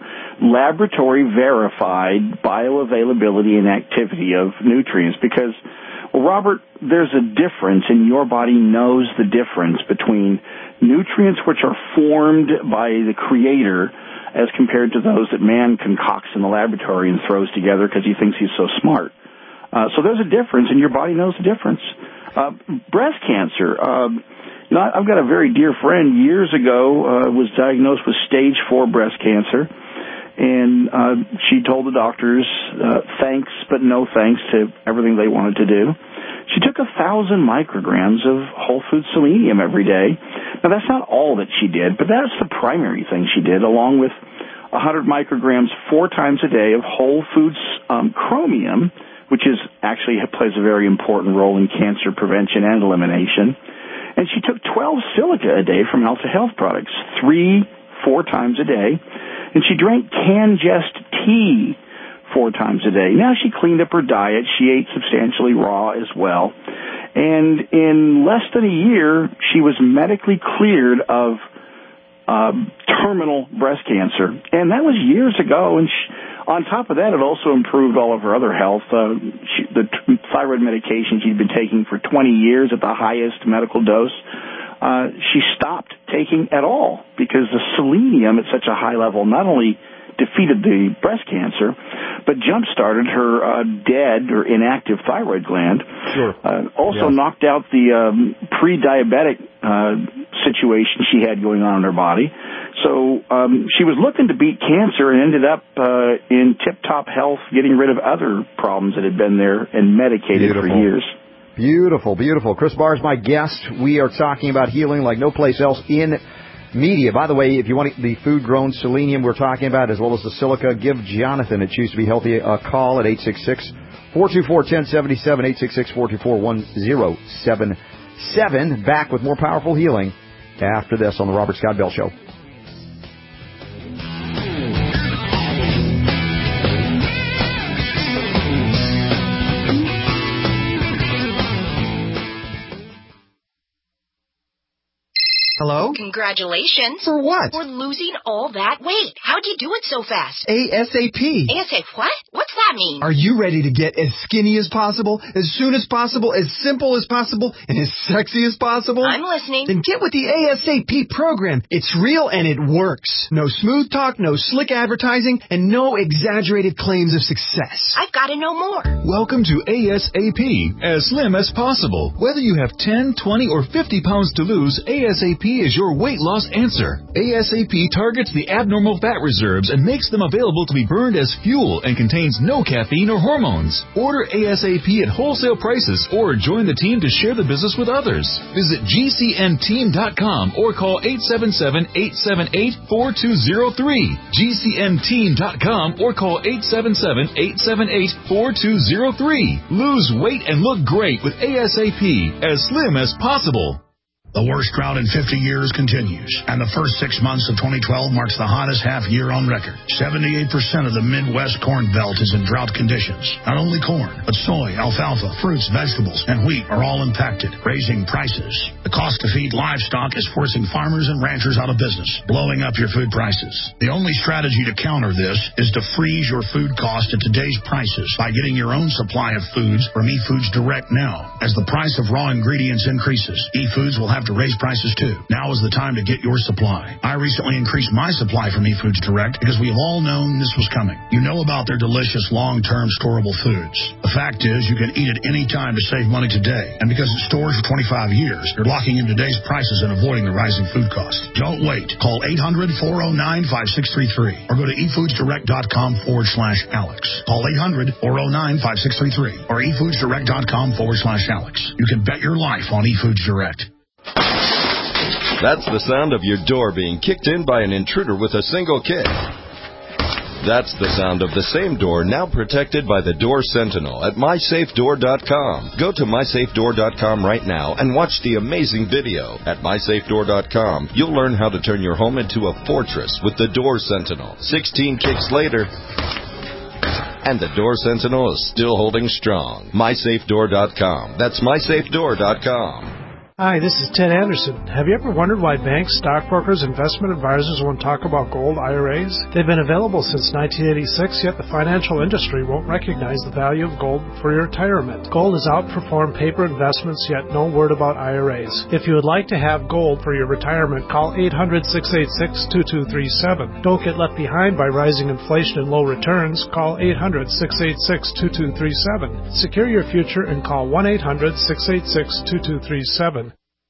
laboratory-verified bioavailability and activity of nutrients. Because, well, Robert, there's a difference, and your body knows the difference between nutrients which are formed by the Creator as compared to those that man concocts in the laboratory and throws together because he thinks he's so smart. Uh, so there's a difference, and your body knows the difference. Uh, breast cancer. Uh, you know, I've got a very dear friend years ago uh, was diagnosed with stage four breast cancer, and uh, she told the doctors uh, thanks but no thanks to everything they wanted to do. She took a thousand micrograms of whole food selenium every day. Now, that's not all that she did, but that's the primary thing she did, along with one hundred micrograms four times a day of whole foods um, chromium, which is actually plays a very important role in cancer prevention and elimination. And she took twelve silica a day from Alpha Health Products, three, four times a day. And she drank Cangest tea four times a day. Now she cleaned up her diet. She ate substantially raw as well. And in less than a year, she was medically cleared of uh, terminal breast cancer. And that was years ago. And she, on top of that, it also improved all of her other health. Uh, she, the t- thyroid medication she'd been taking for twenty years at the highest medical dose, uh, she stopped taking at all because the selenium at such a high level not only defeated the breast cancer, but jump-started her uh, dead or inactive thyroid gland. Sure. Uh, also yes. knocked out the um, pre-diabetic uh, situation she had going on in her body. So um, she was looking to beat cancer and ended up uh, in tip-top health, getting rid of other problems that had been there and medicated Beautiful. for years. Beautiful, beautiful. Chris Barr is my guest. We are talking about healing like no place else in media. By the way, if you want the food-grown selenium we're talking about, as well as the silica, give Jonathan at Choose to Be Healthy a call at eight six six, four two four, one zero seven seven, eight six six, four two four, one zero seven seven. Back with more powerful healing after this on the Robert Scott Bell Show. Hello? Congratulations. For what? For losing all that weight. How'd you do it so fast? ASAP. ASAP what? What's that mean? Are you ready to get as skinny as possible, as soon as possible, as simple as possible, and as sexy as possible? I'm listening. Then get with the ASAP program. It's real and it works. No smooth talk, no slick advertising, and no exaggerated claims of success. I've got to know more. Welcome to ASAP, as slim as possible. Whether you have ten, twenty, or fifty pounds to lose, ASAP is your weight loss answer. ASAP targets the abnormal fat reserves and makes them available to be burned as fuel and contains no caffeine or hormones. Order ASAP at wholesale prices or join the team to share the business with others. Visit G C N team dot com or call eight seven seven, eight seven eight, four two zero three. G C N team dot com or call eight seven seven, eight seven eight, four two zero three. Lose weight and look great with ASAP, as slim as possible. The worst drought in fifty years continues, and the first six months of twenty twelve marks the hottest half year on record. seventy-eight percent of the Midwest Corn Belt is in drought conditions. Not only corn, but soy, alfalfa, fruits, vegetables, and wheat are all impacted, raising prices. The cost to feed livestock is forcing farmers and ranchers out of business, blowing up your food prices. The only strategy to counter this is to freeze your food cost at today's prices by getting your own supply of foods from eFoods Direct now. As the price of raw ingredients increases, eFoods will have to raise prices too. Now is the time to get your supply. I recently increased my supply from eFoods Direct because we have all known this was coming. You know about their delicious long-term storable foods. The fact is you can eat it any time to save money today. And because it stores for twenty-five years, you're locking in today's prices and avoiding the rising food cost. Don't wait. Call eight hundred, four oh nine, five six three three or go to efoodsdirect.com forward slash Alex. Call eight hundred, four oh nine, five six three three or efoodsdirect.com forward slash Alex. You can bet your life on eFoods Direct. That's the sound of your door being kicked in by an intruder with a single kick. That's the sound of the same door now protected by the Door Sentinel at my safe door dot com. Go to my safe door dot com right now and watch the amazing video. At my safe door dot com, you'll learn how to turn your home into a fortress with the Door Sentinel. sixteen kicks later, And the Door Sentinel is still holding strong. my safe door dot com. That's my safe door dot com. Hi, this is Ted Anderson. Have you ever wondered why banks, stockbrokers, investment advisors won't talk about gold I R As? They've been available since nineteen eighty-six, yet the financial industry won't recognize the value of gold for your retirement. Gold has outperformed paper investments, yet no word about I R As. If you would like to have gold for your retirement, call eight hundred, six eight six, two two three seven. Don't get left behind by rising inflation and low returns. Call eight hundred, six eight six, two two three seven. Secure your future and call one eight hundred, six eight six, two two three seven.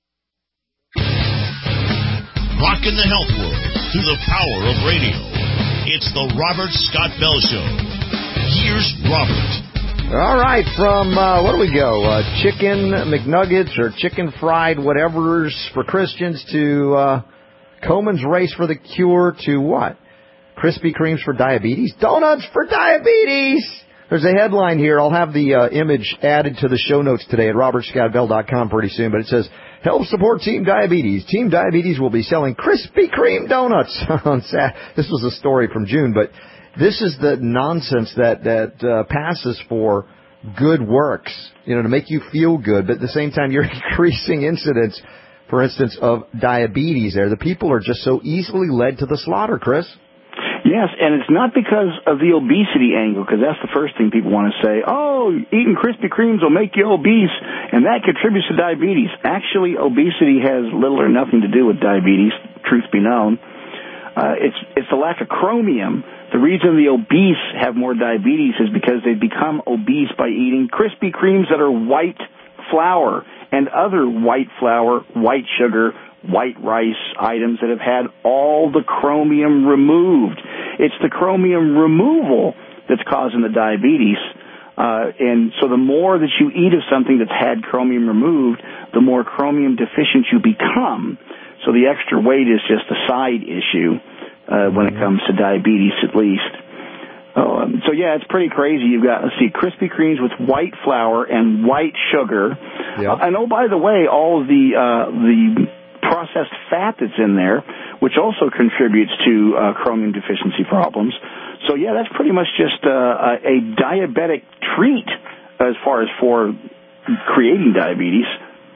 Rockin' the health world through the power of radio. It's the Robert Scott Bell Show. Here's Robert. All right, from, uh, what do we go, uh, chicken McNuggets or chicken fried whatever's for Christians to uh, Komen's Race for the Cure to what? Krispy Kremes for diabetes? Donuts for diabetes! There's a headline here. I'll have the uh, image added to the show notes today at robert scott bell dot com pretty soon, but it says, help support Team Diabetes. Team Diabetes will be selling Krispy Kreme donuts on Saturday. This was a story from June, but this is the nonsense that, that uh, passes for good works, you know, to make you feel good, but at the same time you're increasing incidence, for instance, of diabetes there. The people are just so easily led to the slaughter, Chris. Yes, and it's not because of the obesity angle, because that's the first thing people want to say. Oh, eating Krispy Kremes will make you obese, and that contributes to diabetes. Actually, obesity has little or nothing to do with diabetes, truth be known. Uh, it's it's the lack of chromium. The reason the obese have more diabetes is because they've become obese by eating Krispy Kremes that are white flour and other white flour, white sugar, white rice items that have had all the chromium removed. It's the chromium removal that's causing the diabetes. Uh, and so the more that you eat of something that's had chromium removed, the more chromium deficient you become. So the extra weight is just a side issue uh, when it comes to diabetes, at least. Um, so, yeah, it's pretty crazy. You've got, let's see, Krispy Kremes with white flour and white sugar. Yep. Uh, and, oh, by the way, all of the uh, the processed fat that's in there, which also contributes to uh, chromium deficiency problems. So, yeah, that's pretty much just uh, a, a diabetic treat as far as for creating diabetes.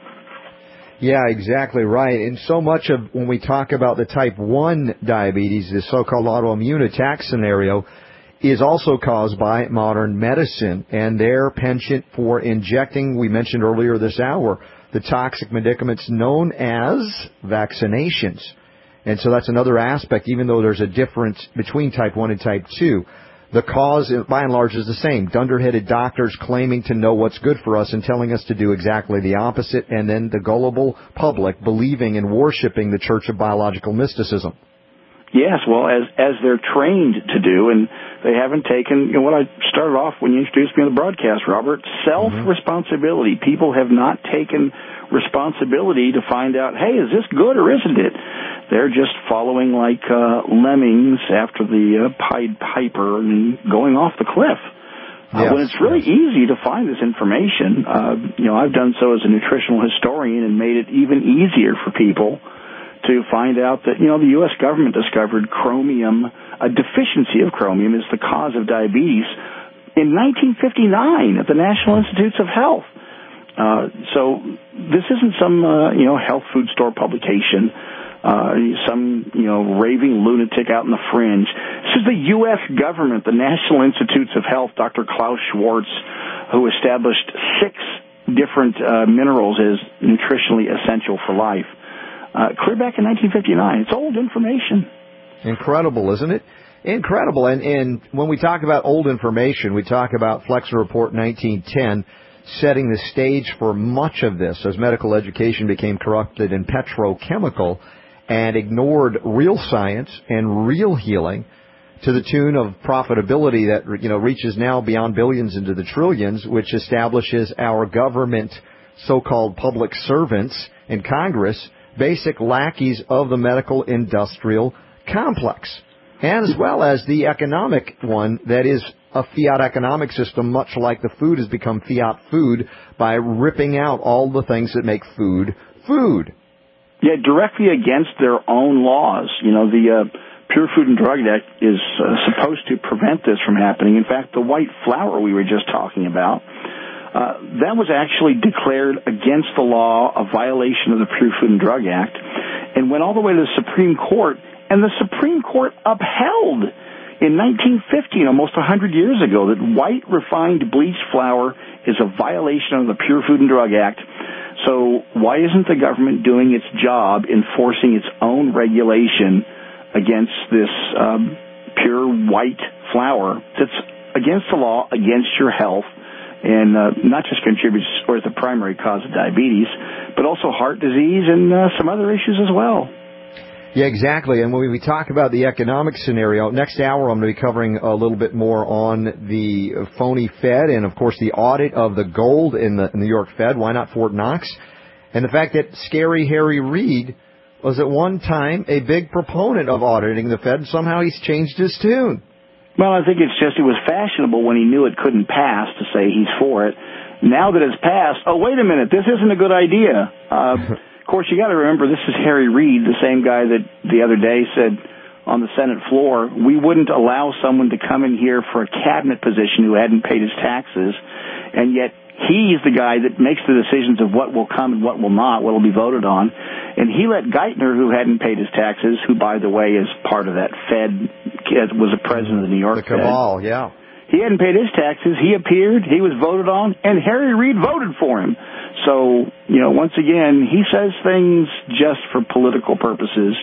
Yeah, exactly right. And so much of when we talk about the type one diabetes, the so-called autoimmune attack scenario, is also caused by modern medicine and their penchant for injecting, we mentioned earlier this hour, the toxic medicaments known as vaccinations. And so that's another aspect, even though there's a difference between type one and type two. The cause, by and large, is the same. Dunderheaded doctors claiming to know what's good for us and telling us to do exactly the opposite, and then the gullible public believing and worshiping the Church of Biological Mysticism. Yes, well, as as they're trained to do, and they haven't taken, you know, what I started off when you introduced me on the broadcast, Robert, self-responsibility. Mm-hmm. People have not taken responsibility to find out, hey, is this good or isn't it? They're just following like uh, lemmings after the uh, Pied Piper and going off the cliff. Uh, yes, when it's really yes. easy to find this information, uh, you know, I've done so as a nutritional historian and made it even easier for people to find out that, you know, the U S government discovered chromium, a deficiency of chromium is the cause of diabetes in nineteen fifty-nine at the National Institutes of Health. Uh, so this isn't some, uh, you know, health food store publication, uh, some, you know, raving lunatic out in the fringe. This is the U S government, the National Institutes of Health, Doctor Klaus Schwartz, who established six different uh, minerals as nutritionally essential for life. Uh, clear back in nineteen fifty-nine. It's old information. Incredible, isn't it? Incredible. And, and when we talk about old information, we talk about Flexner Report nineteen ten setting the stage for much of this as medical education became corrupted and petrochemical and ignored real science and real healing to the tune of profitability that, you know, reaches now beyond billions into the trillions, which establishes our government, so-called public servants in Congress, basic lackeys of the medical industrial complex, and as well as the economic one that is a fiat economic system, much like the food has become fiat food by ripping out all the things that make food food. Yeah, directly against their own laws. You know, the uh, Pure Food and Drug Act is uh, supposed to prevent this from happening. In fact, the white flour we were just talking about, uh, that was actually declared against the law, a violation of the Pure Food and Drug Act, and went all the way to the Supreme Court, and the Supreme Court upheld in nineteen fifteen, almost one hundred years ago, that white refined bleached flour is a violation of the Pure Food and Drug Act. So why isn't the government doing its job enforcing its own regulation against this um, pure white flour that's against the law, against your health, and uh, not just contributes or is the primary cause of diabetes, but also heart disease and uh, some other issues as well. Yeah, exactly. And when we talk about the economic scenario, next hour I'm going to be covering a little bit more on the phony Fed and, of course, the audit of the gold in the New York Fed. Why not Fort Knox? And the fact that Scary Harry Reid was at one time a big proponent of auditing the Fed. Somehow he's changed his tune. Well, I think it's just it was fashionable when he knew it couldn't pass to say he's for it. Now that it's passed, oh, wait a minute, this isn't a good idea. Uh, of course, you got to remember this is Harry Reid, the same guy that the other day said on the Senate floor, we wouldn't allow someone to come in here for a cabinet position who hadn't paid his taxes, and yet he's the guy that makes the decisions of what will come and what will not, what will be voted on. And he let Geithner, who hadn't paid his taxes, who, by the way, is part of that Fed, was a president of the New York Fed. The cabal, yeah. He hadn't paid his taxes. He appeared. He was voted on. And Harry Reid voted for him. So, you know, once again, he says things just for political purposes.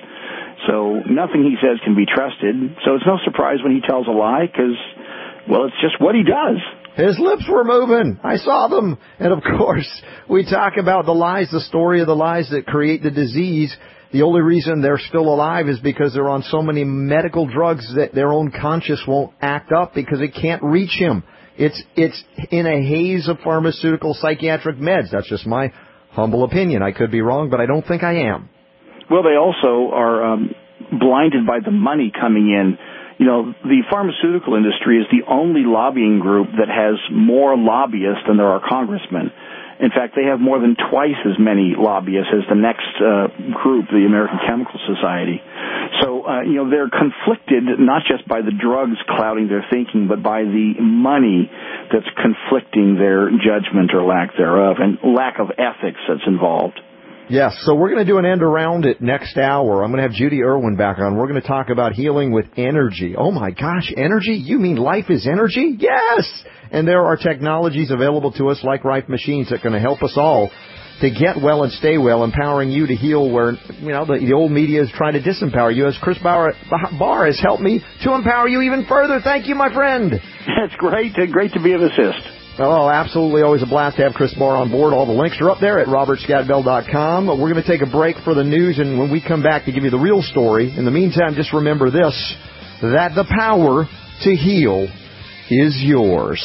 So nothing he says can be trusted. So it's no surprise when he tells a lie because, well, it's just what he does. His lips were moving. I saw them. And, of course, we talk about the lies, the story of the lies that create the disease. The only reason they're still alive is because they're on so many medical drugs that their own conscience won't act up because it can't reach him. It's it's in a haze of pharmaceutical psychiatric meds. That's just my humble opinion. I could be wrong, but I don't think I am. Well, they also are um, blinded by the money coming in. You know, the pharmaceutical industry is the only lobbying group that has more lobbyists than there are congressmen. In fact, they have more than twice as many lobbyists as the next uh, group, the American Chemical Society. So, uh, you know, they're conflicted not just by the drugs clouding their thinking, but by the money that's conflicting their judgment or lack thereof, and lack of ethics that's involved. Yes, so we're going to do an end around it next hour. I'm going to have Judy Irwin back on. We're going to talk about healing with energy. Oh, my gosh, energy? You mean life is energy? Yes! And there are technologies available to us like Rife Machines that are going to help us all to get well and stay well, empowering you to heal where, you know, the, the old media is trying to disempower you. As Chris Bauer, Barr has helped me to empower you even further. Thank you, my friend. That's great. Great to be of assist. Oh, absolutely. Always a blast to have Chris Barr on board. All the links are up there at robert scott bell dot com. We're going to take a break for the news, and when we come back to give you the real story, in the meantime, just remember this, that the power to heal is yours.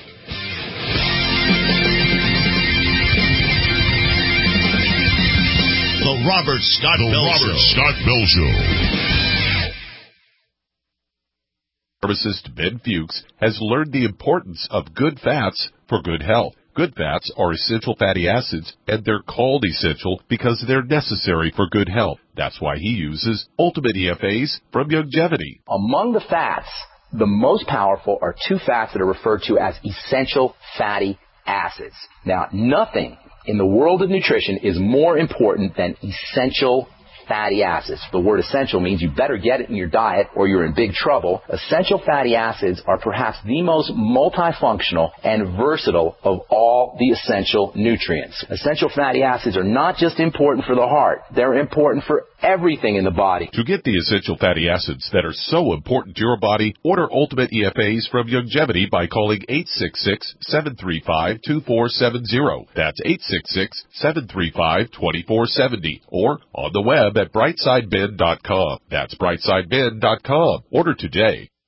The Robert Scott the Bell Robert Show. Scott Bell Show. Pharmacist Ben Fuchs has learned the importance of good fats for good health. Good fats are essential fatty acids, and they're called essential because they're necessary for good health. That's why he uses Ultimate E F As from Youngevity. Among the fats, the most powerful are two fats that are referred to as essential fatty acids. Now, nothing in the world of nutrition is more important than essential fatty acids. The word essential means you better get it in your diet or you're in big trouble. Essential fatty acids are perhaps the most multifunctional and versatile of all the essential nutrients. Essential fatty acids are not just important for the heart. They're important for everything in the body. To get the essential fatty acids that are so important to your body, order Ultimate E F As from Youngevity by calling eight six six, seven three five, two four seven zero. That's eight six six, seven three five, two four seven zero. Or on the web at brightside ben dot com. That's brightside ben dot com. Order today.